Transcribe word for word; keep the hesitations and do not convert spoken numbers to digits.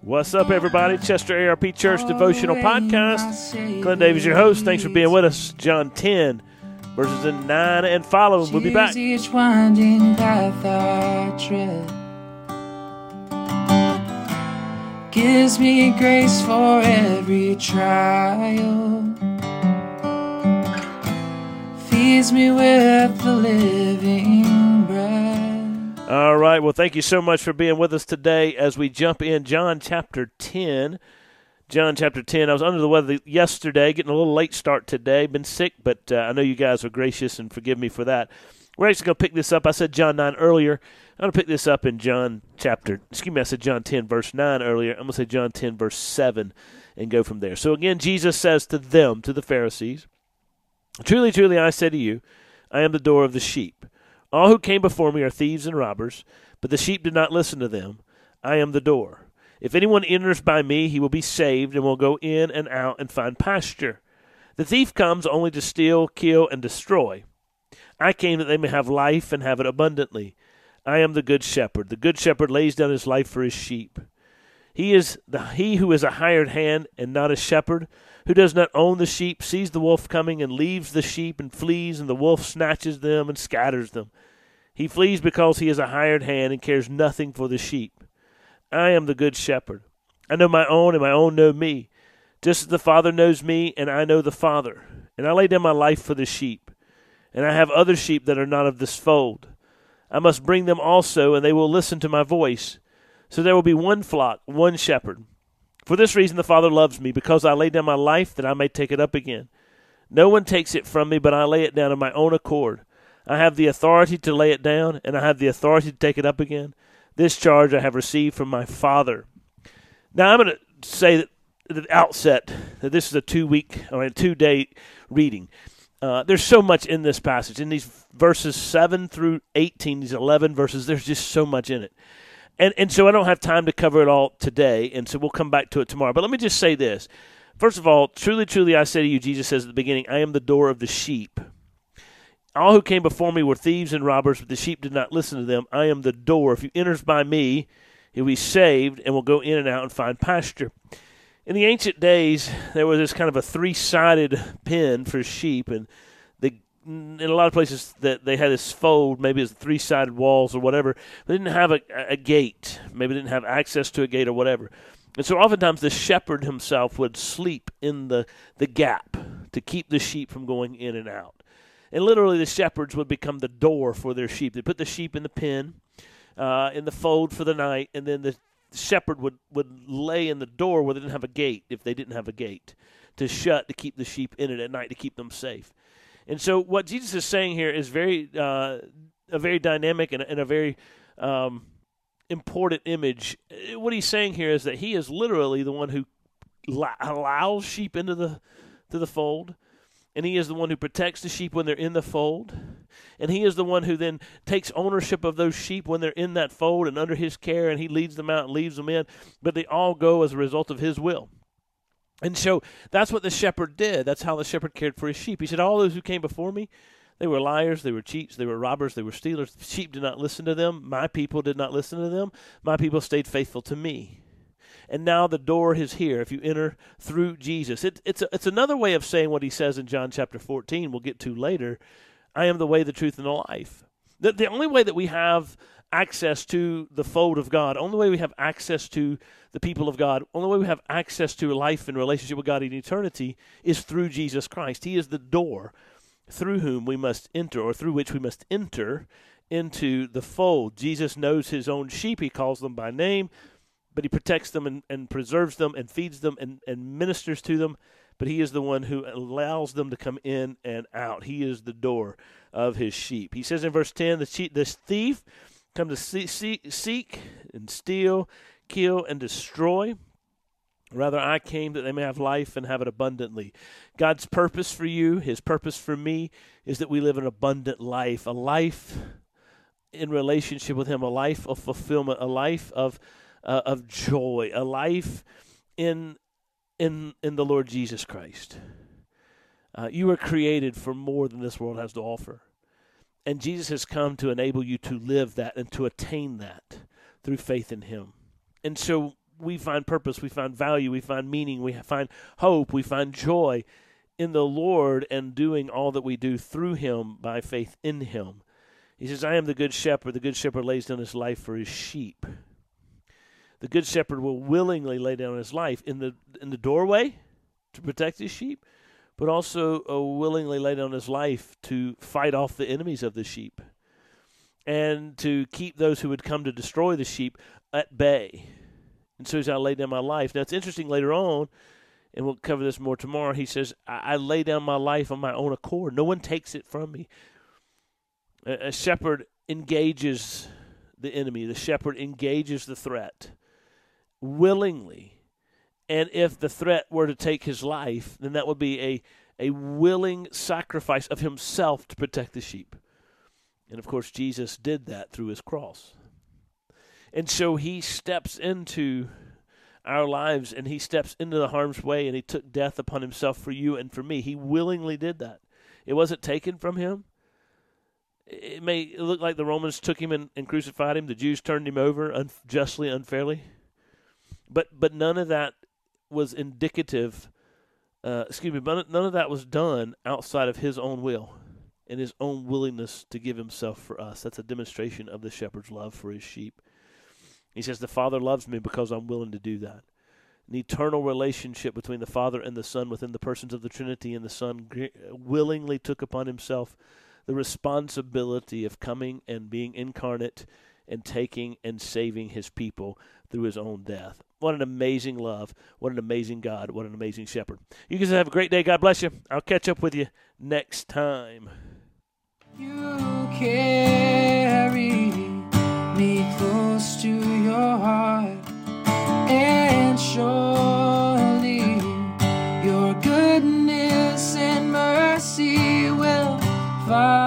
What's up, everybody? Chester A R P Church Devotional Podcast. Glenn Davies, your host. Thanks for being with us. John ten, verses in nine and following. We'll be back. Each winding path I tread gives me grace for every trial, feeds me with the living bread. All right. Well, thank you so much for being with us today as we jump in John chapter ten. John chapter ten. I was under the weather yesterday, getting a little late start today. Been sick, but uh, I know you guys are gracious and forgive me for that. We're actually going to pick this up. I said John nine earlier. I'm going to pick this up in John chapter, excuse me, I said John ten, verse nine earlier. I'm going to say John ten, verse seven, and go from there. So again, Jesus says to them, to the Pharisees, "Truly, truly, I say to you, I am the door of the sheep. All who came before me are thieves and robbers, but the sheep did not listen to them. I am the door. If anyone enters by me, he will be saved and will go in and out and find pasture. The thief comes only to steal, kill, and destroy. I came that they may have life and have it abundantly. I am the good shepherd. The good shepherd lays down his life for his sheep. He is the he who is a hired hand and not a shepherd, who does not own the sheep, sees the wolf coming and leaves the sheep and flees, and the wolf snatches them and scatters them. He flees because he is a hired hand and cares nothing for the sheep. I am the good shepherd. I know my own, and my own know me, just as the Father knows me, and I know the Father. And I lay down my life for the sheep. And I have other sheep that are not of this fold. I must bring them also, and they will listen to my voice. So there will be one flock, one shepherd. For this reason the Father loves me, because I lay down my life that I may take it up again. No one takes it from me, but I lay it down of my own accord. I have the authority to lay it down, and I have the authority to take it up again. This charge I have received from my Father." Now I'm going to say that at the outset that this is a two-week or a two-day reading. Uh, there's so much in this passage. In these verses seven through eighteen, these eleven verses, there's just so much in it. And and so I don't have time to cover it all today, and so we'll come back to it tomorrow. But let me just say this. First of all, truly, truly, I say to you, Jesus says at the beginning, I am the door of the sheep. All who came before me were thieves and robbers, but the sheep did not listen to them. I am the door. If you enters by me, he will be saved and will go in and out and find pasture. In the ancient days, there was this kind of a three-sided pen for sheep, and they, in a lot of places that they had this fold, maybe it's three-sided walls or whatever. They didn't have a, a gate. Maybe they didn't have access to a gate or whatever. And so oftentimes the shepherd himself would sleep in the, the gap to keep the sheep from going in and out. And literally the shepherds would become the door for their sheep. They put the sheep in the pen, uh, in the fold for the night, and then the shepherd would, would lay in the door where they didn't have a gate, if they didn't have a gate, to shut to keep the sheep in it at night, to keep them safe. And so what Jesus is saying here is very uh, a very dynamic and, and a very um, important image. What he's saying here is that he is literally the one who la- allows sheep into the to the fold. And he is the one who protects the sheep when they're in the fold. And he is the one who then takes ownership of those sheep when they're in that fold and under his care, and he leads them out and leaves them in. But they all go as a result of his will. And so that's what the shepherd did. That's how the shepherd cared for his sheep. He said, all those who came before me, they were liars, they were cheats, they were robbers, they were stealers. The sheep did not listen to them. My people did not listen to them. My people stayed faithful to me. And now the door is here if you enter through Jesus. It, it's, a, it's another way of saying what he says in John chapter fourteen, we'll get to later. I am the way, the truth, and the life. The, the only way that we have access to the fold of God, only way we have access to the people of God, only way we have access to life and relationship with God in eternity is through Jesus Christ. He is the door through whom we must enter, or through which we must enter into the fold. Jesus knows his own sheep. He calls them by name. But he protects them and, and preserves them and feeds them and, and ministers to them. But he is the one who allows them to come in and out. He is the door of his sheep. He says in verse ten, the, sheep, the thief come to see, see, seek and steal, kill, and destroy. Rather, I came that they may have life and have it abundantly. God's purpose for you, his purpose for me, is that we live an abundant life, a life in relationship with him, a life of fulfillment, a life of Uh, of joy, a life in in in the Lord Jesus Christ. Uh, you were created for more than this world has to offer. And Jesus has come to enable you to live that and to attain that through faith in him. And so we find purpose, we find value, we find meaning, we find hope, we find joy in the Lord and doing all that we do through him by faith in him. He says, I am the good shepherd. The good shepherd lays down his life for his sheep. The good shepherd will willingly lay down his life in the in the doorway to protect his sheep, but also uh, willingly lay down his life to fight off the enemies of the sheep and to keep those who would come to destroy the sheep at bay. And so he's I lay down my life. Now, it's interesting later on, and we'll cover this more tomorrow, he says, I, I lay down my life on my own accord. No one takes it from me. A, a shepherd engages the enemy. The shepherd engages the threat willingly. And if the threat were to take his life, then that would be a, a willing sacrifice of himself to protect the sheep. And, of course, Jesus did that through his cross. And so he steps into our lives, and he steps into the harm's way, and he took death upon himself for you and for me. He willingly did that. It wasn't taken from him. It may look like the Romans took him and, and crucified him. The Jews turned him over unjustly, unfairly. But but none of that was indicative, uh, excuse me, but none of that was done outside of his own will and his own willingness to give himself for us. That's a demonstration of the shepherd's love for his sheep. He says, the Father loves me because I'm willing to do that. An eternal relationship between the Father and the Son within the persons of the Trinity, and the Son willingly took upon himself the responsibility of coming and being incarnate and taking and saving his people through his own death. What an amazing love. What an amazing God. What an amazing shepherd. You guys have a great day. God bless you. I'll catch up with you next time. You carry me close to your heart, and surely your goodness and mercy will follow